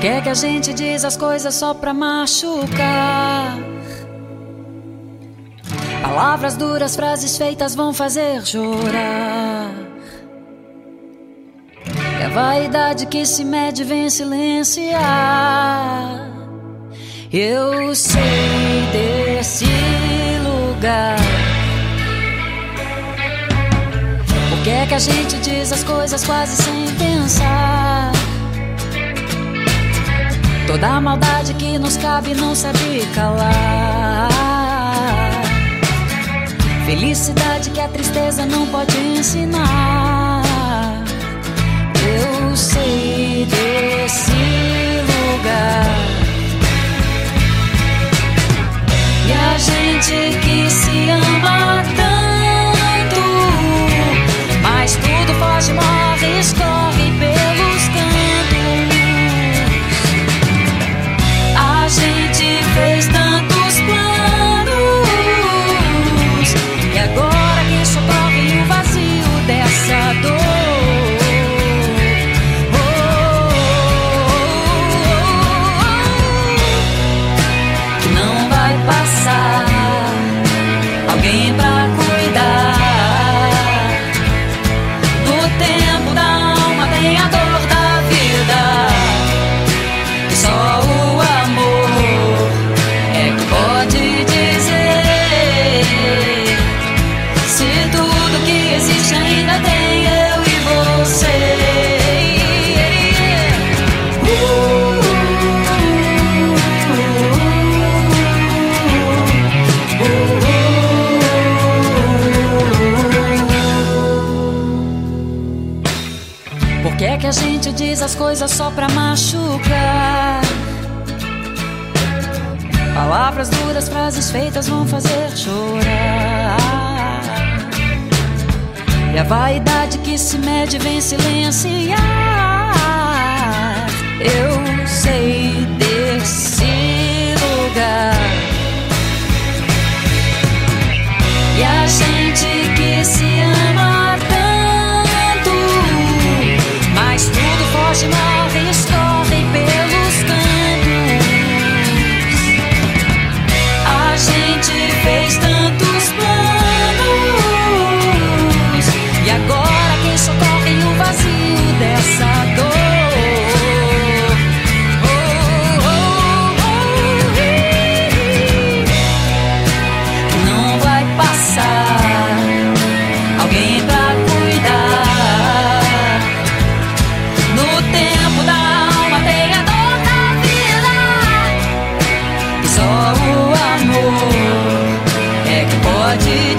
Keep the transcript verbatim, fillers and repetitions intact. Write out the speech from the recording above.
que é que a gente diz as coisas só pra machucar? Palavras duras, frases feitas vão fazer chorar. E a vaidade que se mede vem silenciar. Eu sei desse lugar. Por que é que a gente diz as coisas quase sem pensar? Toda a maldade que nos cabe não sabe calar. Felicidade que a tristeza não pode ensinar. Eu sei desse lugar. E a gente que se ama tanto, mas tudo foge, morre, escorre pelos cantos. A gente fez tantos planos, e agora que socorre o vazio dessa dor. Oh, oh, oh, oh. Não vai passar alguém pra cuidar. No tempo da alma tem a dor da vida, e só o amor é que pode dizer se tudo que existe ainda tem eu e você. Por que é que a gente diz as coisas só pra machucar? Palavras duras, frases feitas vão fazer chorar. E a vaidade que se mede vem silenciar. Eu sei desse lugar. E a gente que se ama tanto, mas tudo foge, morre, escorre pelos cantos. A gente fez tantos planos, e agora quem socorre o vazio dessa dor. Oh, oh, oh, oh. Não vai passar alguém pra cuidar. No tempo da alma tem a dor da vida, e só o amor é que pode